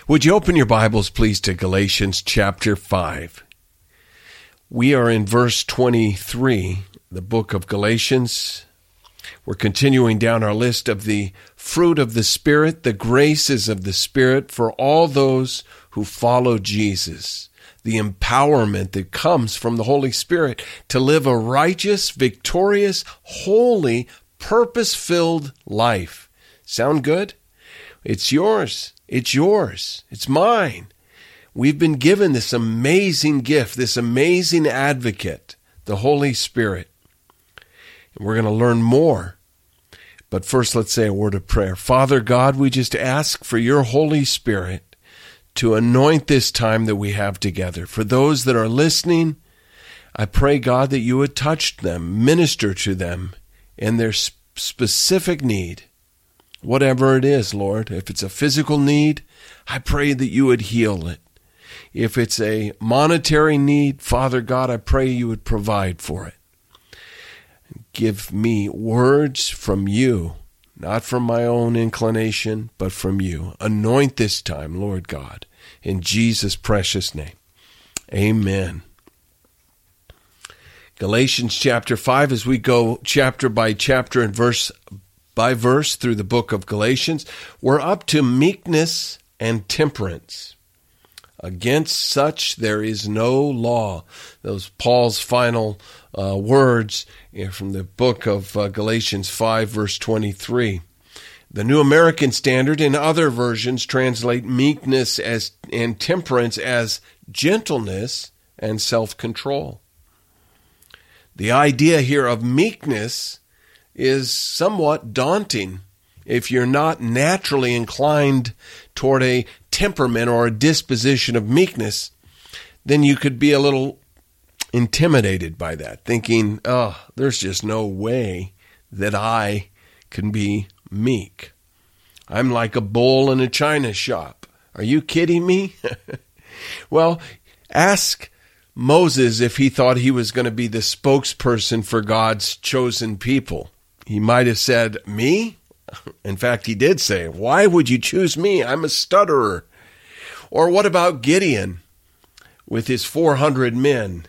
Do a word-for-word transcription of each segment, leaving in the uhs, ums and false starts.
Would you open your Bibles, please, to Galatians chapter five? We are in verse twenty-three, the book of Galatians. We're continuing down our list of the fruit of the Spirit, the graces of the Spirit for all those who follow Jesus, the empowerment that comes from the Holy Spirit to live a righteous, victorious, holy, purpose-filled life. Sound good? It's yours. It's yours. It's mine. We've been given this amazing gift, this amazing advocate, the Holy Spirit. And we're going to learn more. But first, let's say a word of prayer. Father God, we just ask for your Holy Spirit to anoint this time that we have together. For those that are listening, I pray, God, that you would touch them, minister to them in their specific need. Whatever it is, Lord, if it's a physical need, I pray that you would heal it. If it's a monetary need, Father God, I pray you would provide for it. Give me words from you, not from my own inclination, but from you. Anoint this time, Lord God, in Jesus' precious name. Amen. Galatians chapter five, as we go chapter by chapter and verse by verse through the book of Galatians, we're up to meekness and temperance. Against such there is no law. Those Paul's final uh, words from the book of uh, Galatians five, verse twenty-three. The New American Standard and other versions translate meekness as and temperance as gentleness and self-control. The idea here of meekness is somewhat daunting if you're not naturally inclined toward a temperament or a disposition of meekness. Then you could be a little intimidated by that, thinking, oh, there's just no way that I can be meek. I'm like a bull in a china shop. Are you kidding me? Well, ask Moses if he thought he was going to be the spokesperson for God's chosen people. He might have said, me? In fact, he did say, why would you choose me? I'm a stutterer. Or what about Gideon with his four hundred men?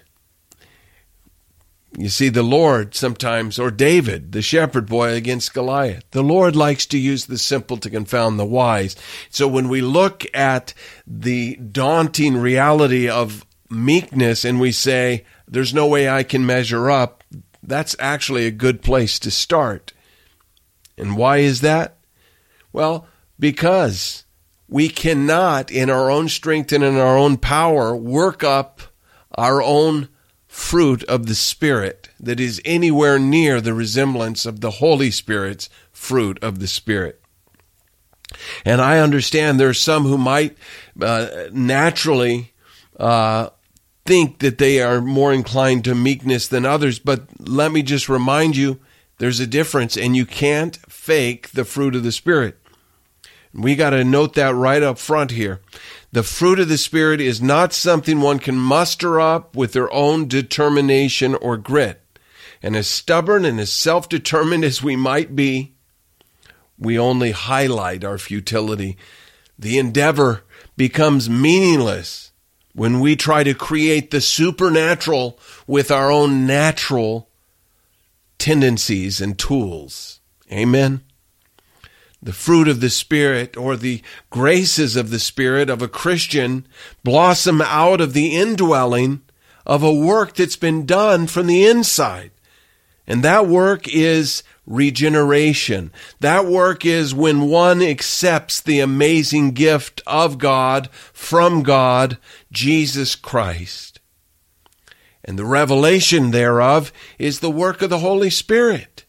You see, the Lord sometimes, or David, the shepherd boy against Goliath, the Lord likes to use the simple to confound the wise. So when we look at the daunting reality of meekness and we say, there's no way I can measure up, that's actually a good place to start. And why is that? Well, because we cannot, in our own strength and in our own power, work up our own fruit of the Spirit that is anywhere near the resemblance of the Holy Spirit's fruit of the Spirit. And I understand there are some who might uh, naturally uh, think that they are more inclined to meekness than others, but let me just remind you, there's a difference, and you can't fake the fruit of the Spirit. We got to note that right up front here. The fruit of the Spirit is not something one can muster up with their own determination or grit. And as stubborn and as self-determined as we might be, we only highlight our futility. The endeavor becomes meaningless when we try to create the supernatural with our own natural tendencies and tools. Amen? The fruit of the Spirit, or the graces of the Spirit of a Christian, blossom out of the indwelling of a work that's been done from the inside. And that work is regeneration. That work is when one accepts the amazing gift of God, from God, Jesus Christ. And the revelation thereof is the work of the Holy Spirit.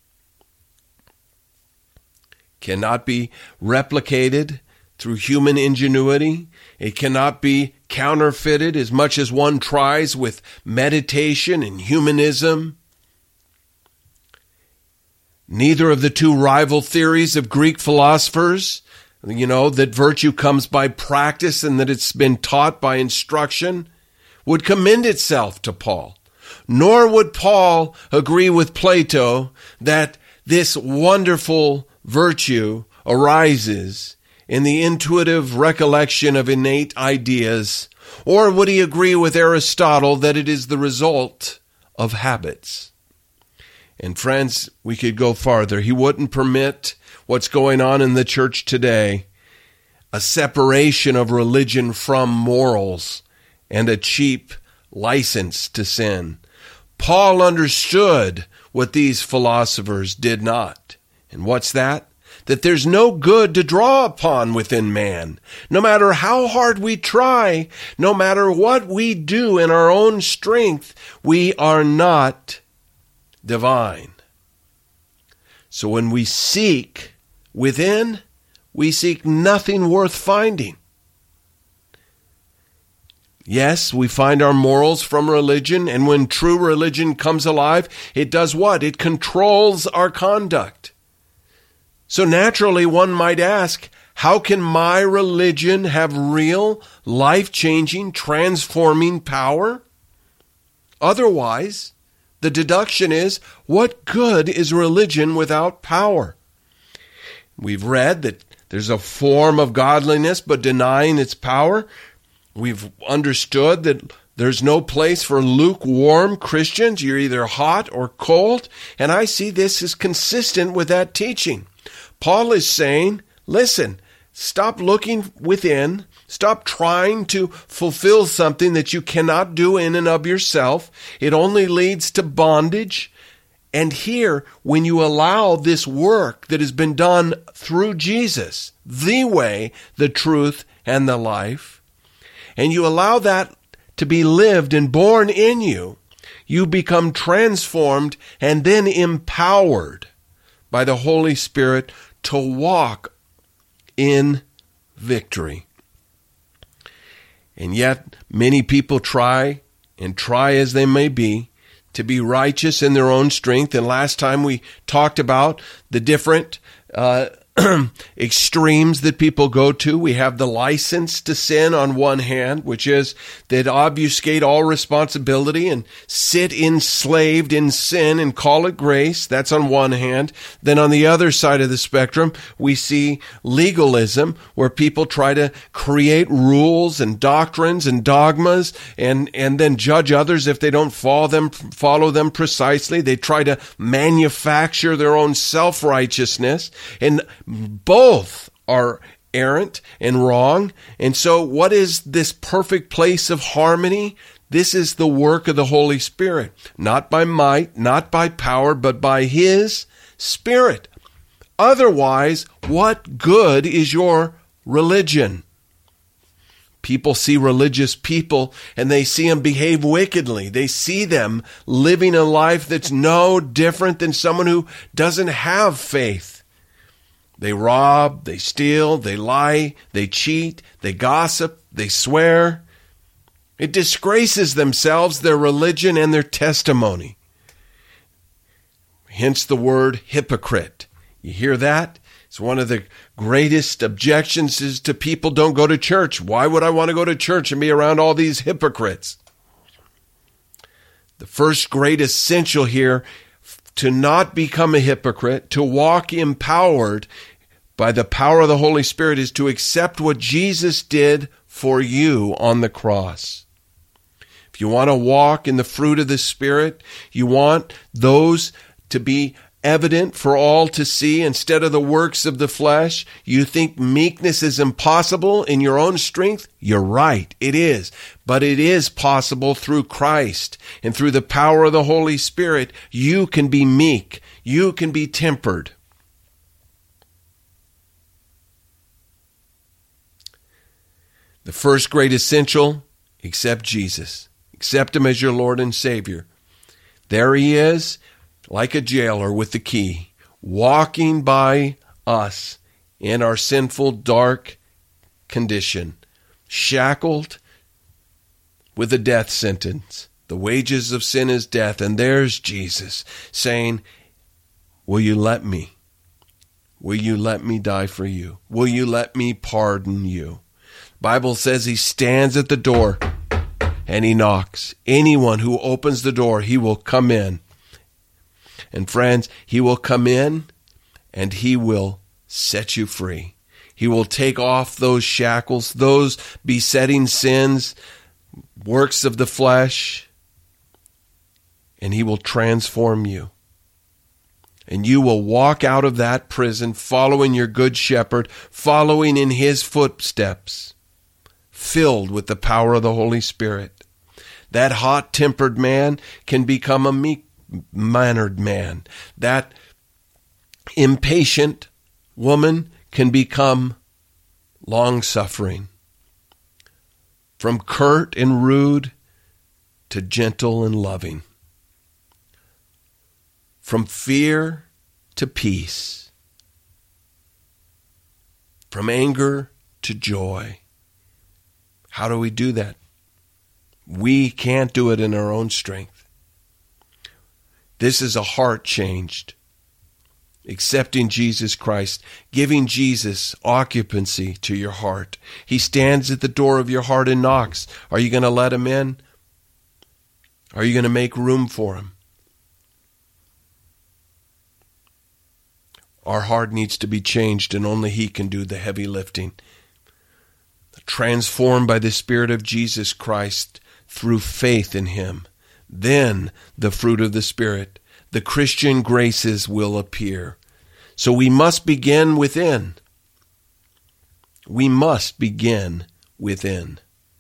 Cannot be replicated through human ingenuity. It cannot be counterfeited as much as one tries with meditation and humanism. Neither of the two rival theories of Greek philosophers, you know, that virtue comes by practice and that it's been taught by instruction, would commend itself to Paul. Nor would Paul agree with Plato that this wonderful virtue arises in the intuitive recollection of innate ideas? Or would he agree with Aristotle that it is the result of habits? And friends, we could go farther. He wouldn't permit what's going on in the church today, a separation of religion from morals and a cheap license to sin. Paul understood what these philosophers did not. And what's that? That there's no good to draw upon within man. No matter how hard we try, no matter what we do in our own strength, we are not divine. So when we seek within, we seek nothing worth finding. Yes, we find our morals from religion, and when true religion comes alive, it does what? It controls our conduct. So naturally, one might ask, how can my religion have real, life-changing, transforming power? Otherwise, the deduction is, what good is religion without power? We've read that there's a form of godliness, but denying its power. We've understood that there's no place for lukewarm Christians. You're either hot or cold. And I see this as consistent with that teaching. Paul is saying, listen, stop looking within. Stop trying to fulfill something that you cannot do in and of yourself. It only leads to bondage. And here, when you allow this work that has been done through Jesus, the way, the truth, and the life, and you allow that to be lived and born in you, you become transformed and then empowered by the Holy Spirit to walk in victory. And yet, many people try, and try as they may be, to be righteous in their own strength. And last time we talked about the different uh, extremes that people go to. We have the license to sin on one hand, which is that obfuscate all responsibility and sit enslaved in sin and call it grace. That's on one hand. Then on the other side of the spectrum, we see legalism, where people try to create rules and doctrines and dogmas and, and then judge others if they don't follow them, follow them precisely. They try to manufacture their own self-righteousness, and both are errant and wrong. And so what is this perfect place of harmony? This is the work of the Holy Spirit, not by might, not by power, but by His Spirit. Otherwise, what good is your religion? People see religious people and they see them behave wickedly. They see them living a life that's no different than someone who doesn't have faith. They rob, they steal, they lie, they cheat, they gossip, they swear. It disgraces themselves, their religion, and their testimony. Hence the word hypocrite. You hear that? It's one of the greatest objections is to people don't go to church. Why would I want to go to church and be around all these hypocrites? The first great essential here, to not become a hypocrite, to walk empowered by the power of the Holy Spirit, is to accept what Jesus did for you on the cross. If you want to walk in the fruit of the Spirit, you want those to be evident for all to see instead of the works of the flesh. You think meekness is impossible in your own strength? You're right, it is. But it is possible through Christ and through the power of the Holy Spirit. You can be meek. You can be tempered. The first great essential, accept Jesus. Accept Him as your Lord and Savior. There He is, like a jailer with the key, walking by us in our sinful, dark condition, shackled with a death sentence. The wages of sin is death. And there's Jesus saying, will you let me? Will you let me die for you? Will you let me pardon you? The Bible says He stands at the door and He knocks. Anyone who opens the door, He will come in. And friends, He will come in and He will set you free. He will take off those shackles, those besetting sins, works of the flesh, and He will transform you. And you will walk out of that prison following your good shepherd, following in His footsteps, filled with the power of the Holy Spirit. That hot-tempered man can become a meek-mannered man. That impatient woman can become long-suffering. From curt and rude to gentle and loving. From fear to peace. From anger to joy. How do we do that? We can't do it in our own strength. This is a heart changed. Accepting Jesus Christ, giving Jesus occupancy to your heart. He stands at the door of your heart and knocks. Are you going to let Him in? Are you going to make room for Him? Our heart needs to be changed, and only He can do the heavy lifting. Transformed by the Spirit of Jesus Christ through faith in Him. Then the fruit of the Spirit, the Christian graces, will appear. So we must begin within. We must begin within.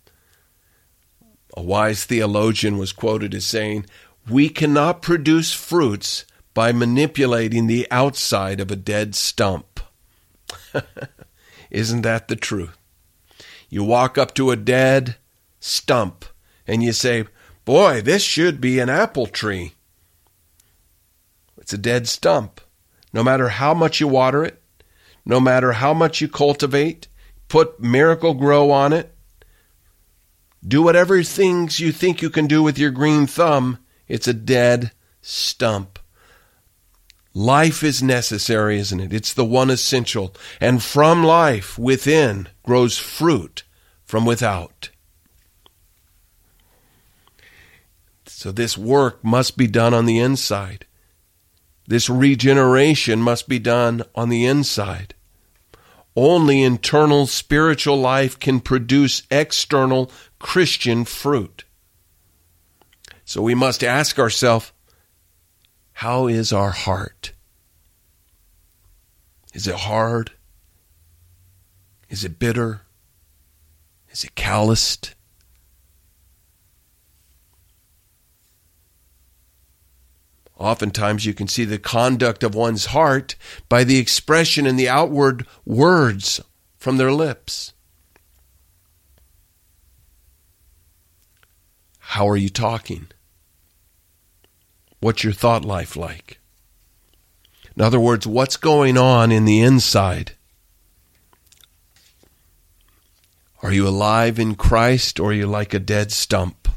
A wise theologian was quoted as saying, "We cannot produce fruits by manipulating the outside of a dead stump." Isn't that the truth? You walk up to a dead stump and you say, "Boy, this should be an apple tree." It's a dead stump. No matter how much you water it, no matter how much you cultivate, put Miracle-Gro on it, do whatever things you think you can do with your green thumb, it's a dead stump. Life is necessary, isn't it? It's the one essential. And from life within grows fruit from without. So this work must be done on the inside. This regeneration must be done on the inside. Only internal spiritual life can produce external Christian fruit. So we must ask ourselves, how is our heart? Is it hard? Is it bitter? Is it calloused? Oftentimes you can see the conduct of one's heart by the expression and the outward words from their lips. How are you talking? What's your thought life like? In other words, what's going on in the inside? Are you alive in Christ, or are you like a dead stump?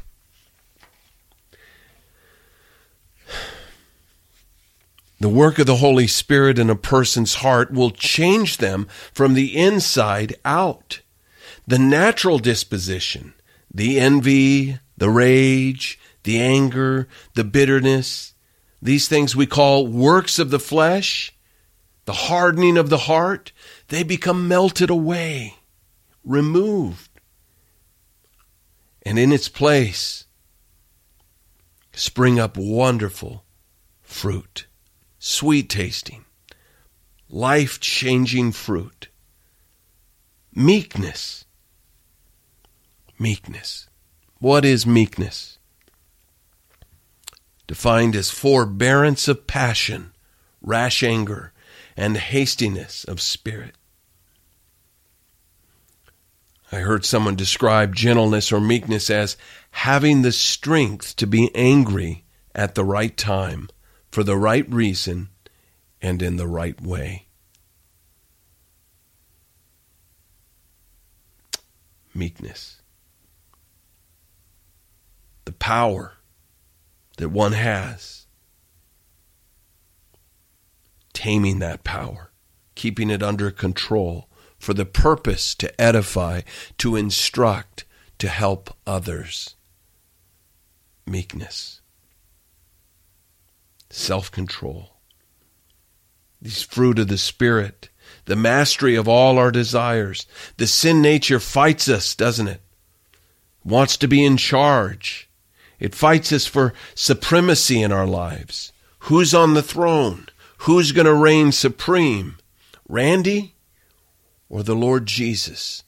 The work of the Holy Spirit in a person's heart will change them from the inside out. The natural disposition, the envy, the rage, the anger, the bitterness, these things we call works of the flesh, the hardening of the heart, they become melted away, removed. And in its place, spring up wonderful fruit, sweet tasting, life-changing fruit. Meekness. Meekness. What is meekness? Defined as forbearance of passion, rash anger, and hastiness of spirit. I heard someone describe gentleness or meekness as having the strength to be angry at the right time, for the right reason, and in the right way. Meekness. The power that one has. Taming that power. Keeping it under control for the purpose to edify, to instruct, to help others. Meekness. Self-control. These fruit of the Spirit the mastery of all our desires. The sin nature fights us, doesn't it? Wants to be in charge. It fights us for supremacy in our lives. Who's on the throne? Who's going to reign supreme? Randy or the Lord Jesus?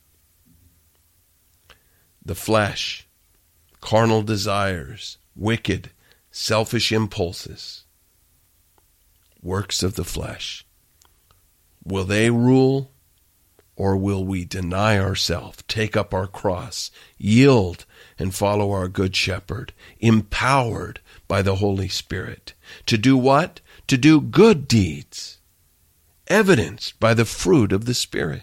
The flesh, carnal desires, wicked, selfish impulses, works of the flesh. Will they rule, or will we deny ourselves, take up our cross, yield, and follow our good shepherd, empowered by the Holy Spirit? To do what? To do good deeds, evidenced by the fruit of the Spirit.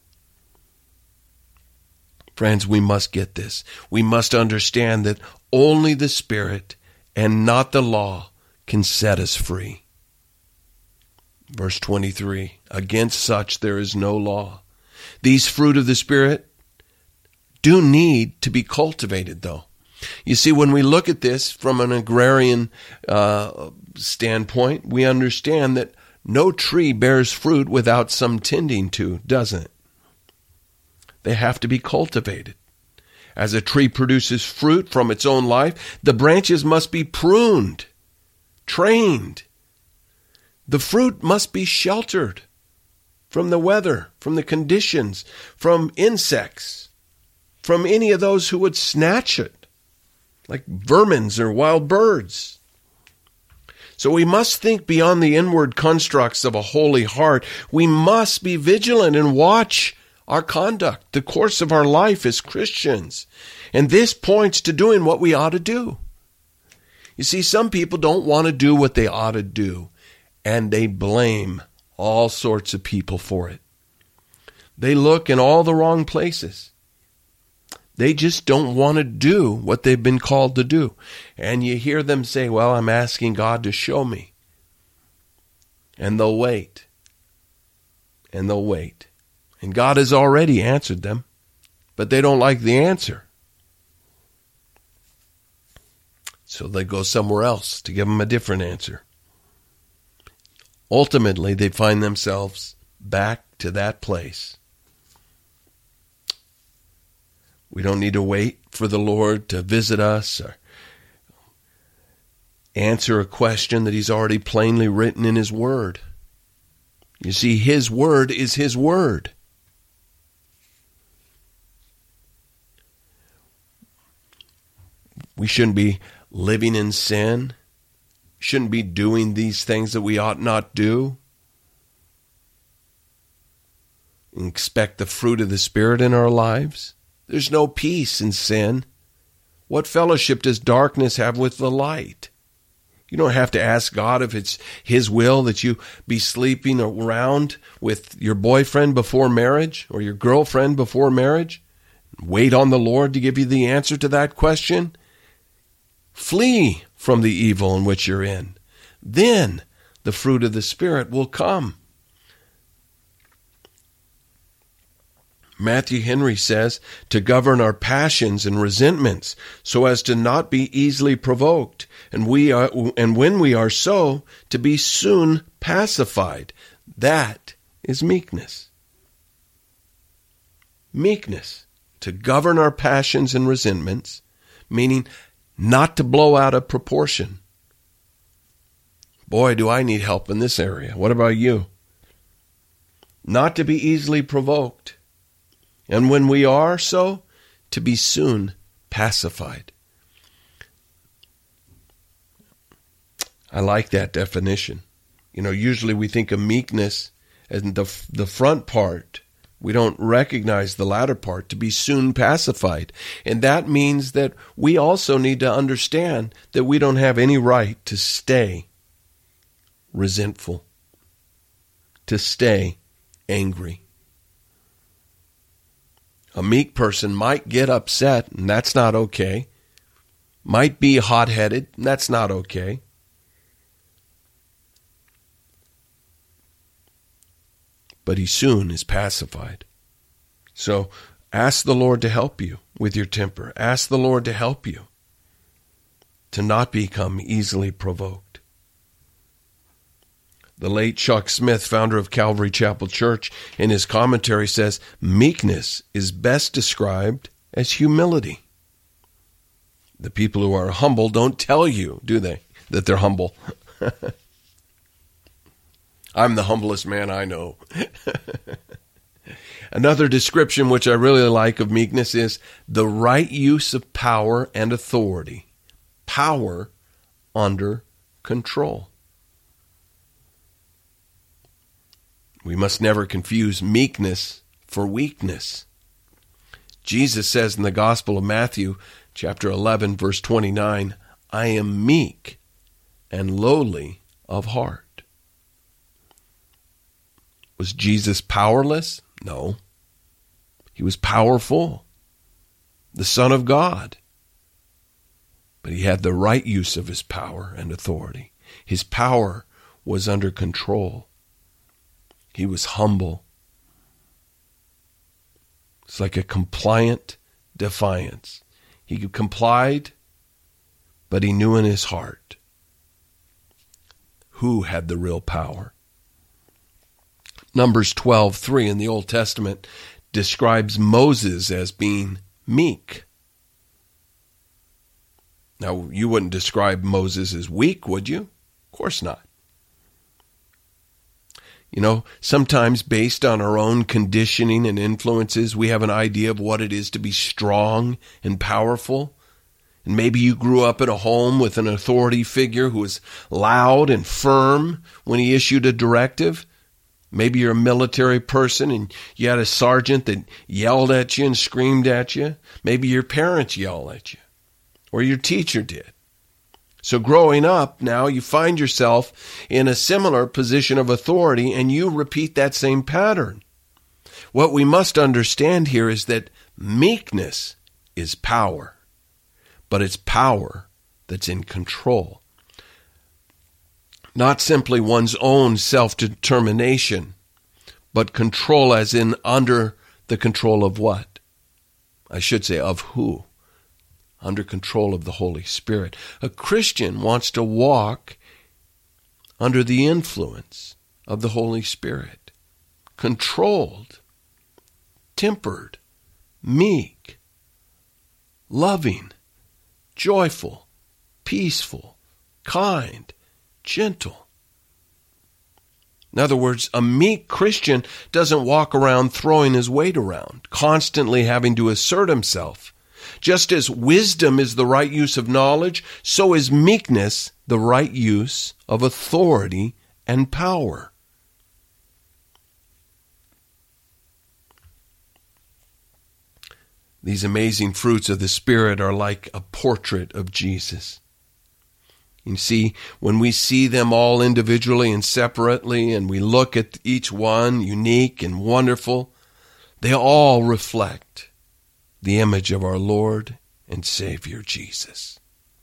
Friends, we must get this. We must understand that only the Spirit and not the law can set us free. Verse twenty-three, against such there is no law. These fruit of the Spirit do need to be cultivated, though. You see, when we look at this from an agrarian uh, standpoint, we understand that no tree bears fruit without some tending to, doesn't it? They have to be cultivated. As a tree produces fruit from its own life, the branches must be pruned, trained. The fruit must be sheltered from the weather, from the conditions, from insects, from any of those who would snatch it, like vermins or wild birds. So we must think beyond the inward constructs of a holy heart. We must be vigilant and watch our conduct, the course of our life as Christians. And this points to doing what we ought to do. You see, some people don't want to do what they ought to do, and they blame all sorts of people for it. They look in all the wrong places. They just don't want to do what they've been called to do. And you hear them say, well, I'm asking God to show me. And they'll wait. And they'll wait. And God has already answered them, but they don't like the answer. So they go somewhere else to give them a different answer. Ultimately, they find themselves back to that place. We don't need to wait for the Lord to visit us or answer a question that He's already plainly written in His Word. You see, His Word is His Word. We shouldn't be living in sin. Shouldn't be doing these things that we ought not do. And expect the fruit of the Spirit in our lives. There's no peace in sin. What fellowship does darkness have with the light? You don't have to ask God if it's His will that you be sleeping around with your boyfriend before marriage or your girlfriend before marriage. Wait on the Lord to give you the answer to that question. Flee from the evil in which you're in. Then the fruit of the Spirit will come. Matthew Henry says, to govern our passions and resentments so as to not be easily provoked, and we are, and when we are so, to be soon pacified. That is meekness. Meekness, to govern our passions and resentments, meaning not to blow out of proportion. Boy, do I need help in this area. What about you? Not to be easily provoked. And when we are so, to be soon pacified. I like that definition. You know, usually we think of meekness as the, the front part. We don't recognize the latter part, to be soon pacified. And that means that we also need to understand that we don't have any right to stay resentful, to stay angry. A meek person might get upset, and that's not okay. Might be hot-headed, and that's not okay. But he soon is pacified. So ask the Lord to help you with your temper. Ask the Lord to help you to not become easily provoked. The late Chuck Smith, founder of Calvary Chapel Church, in his commentary says, meekness is best described as humility. The people who are humble don't tell you, do they, that they're humble? I'm the humblest man I know. Another description which I really like of meekness is the right use of power and authority. Power under control. We must never confuse meekness for weakness. Jesus says in the Gospel of Matthew, chapter eleven, verse twenty-nine, I am meek and lowly of heart. Was Jesus powerless? No. He was powerful, the Son of God. But he had the right use of his power and authority. His power was under control. He was humble. It's like a compliant defiance. He complied, but he knew in his heart who had the real power. Numbers twelve three in the Old Testament describes Moses as being meek. Now, you wouldn't describe Moses as weak, would you? Of course not. You know, sometimes based on our own conditioning and influences, we have an idea of what it is to be strong and powerful. And maybe you grew up in a home with an authority figure who was loud and firm when he issued a directive. Maybe you're a military person and you had a sergeant that yelled at you and screamed at you. Maybe your parents yelled at you, or your teacher did. So growing up, now you find yourself in a similar position of authority and you repeat that same pattern. What we must understand here is that meekness is power, but it's power that's in control. Not simply one's own self-determination, but control as in under the control of what? I should say of who? Under control of the Holy Spirit. A Christian wants to walk under the influence of the Holy Spirit. Controlled, tempered, meek, loving, joyful, peaceful, kind, gentle. In other words, a meek Christian doesn't walk around throwing his weight around, constantly having to assert himself. Just as wisdom is the right use of knowledge, so is meekness the right use of authority and power. These amazing fruits of the Spirit are like a portrait of Jesus. You see, when we see them all individually and separately, and we look at each one unique and wonderful, they all reflect the image of our Lord and Savior Jesus.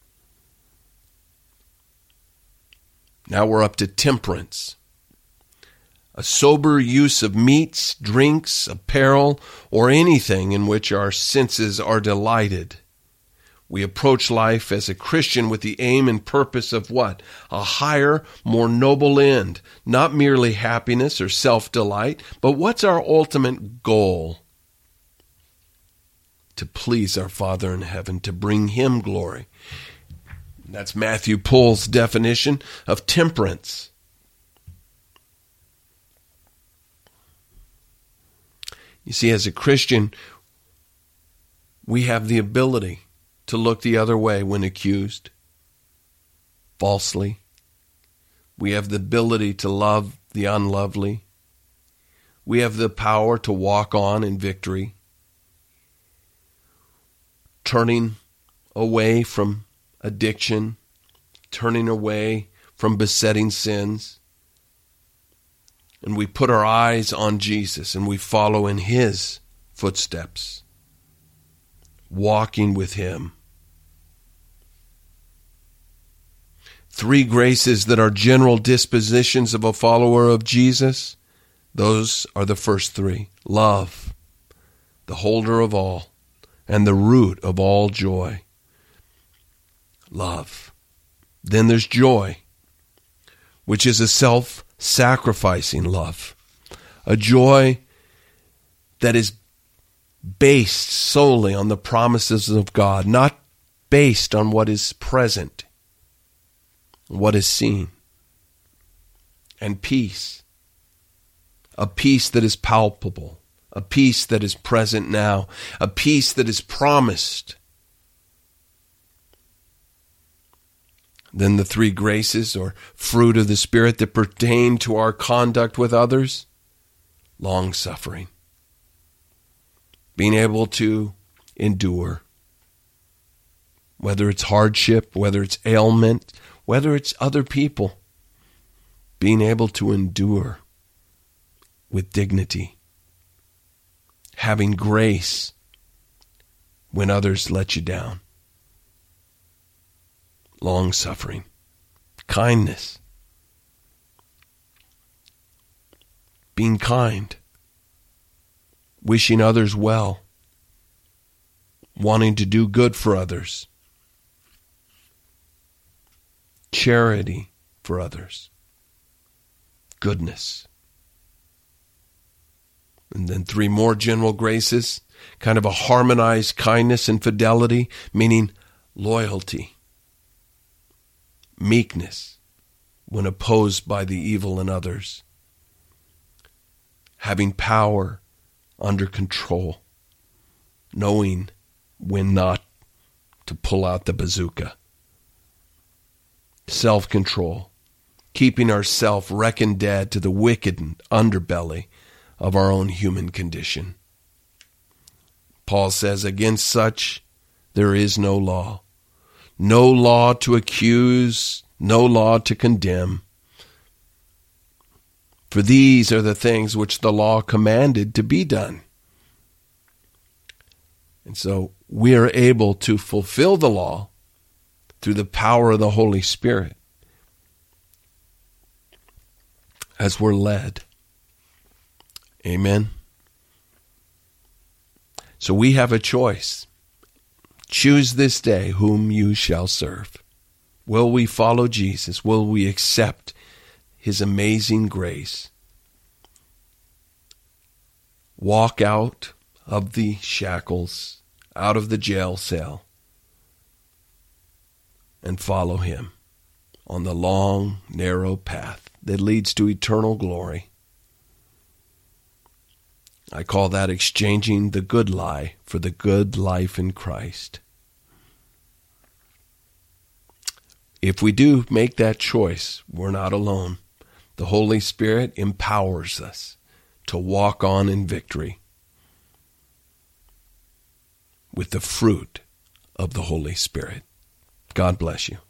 Now we're up to temperance. A sober use of meats, drinks, apparel, or anything in which our senses are delighted. We approach life as a Christian with the aim and purpose of what? A higher, more noble end. Not merely happiness or self-delight, but what's our ultimate goal? To please our Father in heaven, to bring Him glory. That's Matthew Pohl's definition of temperance. You see, as a Christian, we have the ability to look the other way when accused falsely. We have the ability to love the unlovely. We have the power to walk on in victory, turning away from addiction, turning away from besetting sins. And we put our eyes on Jesus and we follow in His footsteps, walking with Him. Three graces that are general dispositions of a follower of Jesus, those are the first three. Love, the holder of all, and the root of all joy. Love. Then there's joy, which is a self sacrificing love, a joy that is based solely on the promises of God, not based on what is present, what is seen, and peace, a peace that is palpable, a peace that is present now, a peace that is promised. Then the three graces or fruit of the Spirit that pertain to our conduct with others: long-suffering, being able to endure, whether it's hardship, whether it's ailment, whether it's other people, being able to endure with dignity, having grace when others let you down, long-suffering, kindness, being kind, wishing others well, wanting to do good for others, charity for others, goodness. And then three more general graces, kind of a harmonized kindness and fidelity, meaning loyalty, meekness when opposed by the evil in others, having power under control, knowing when not to pull out the bazooka, self-control, keeping ourselves reckoned dead to the wicked underbelly of our own human condition. Paul says, against such there is no law. No law to accuse, no law to condemn. For these are the things which the law commanded to be done. And so we are able to fulfill the law through the power of the Holy Spirit as we're led. Amen. So we have a choice. Choose this day whom you shall serve. Will we follow Jesus? Will we accept his amazing grace? Walk out of the shackles, out of the jail cell, and follow him on the long, narrow path that leads to eternal glory. I call that exchanging the good lie for the good life in Christ. If we do make that choice, we're not alone. The Holy Spirit empowers us to walk on in victory with the fruit of the Holy Spirit. God bless you.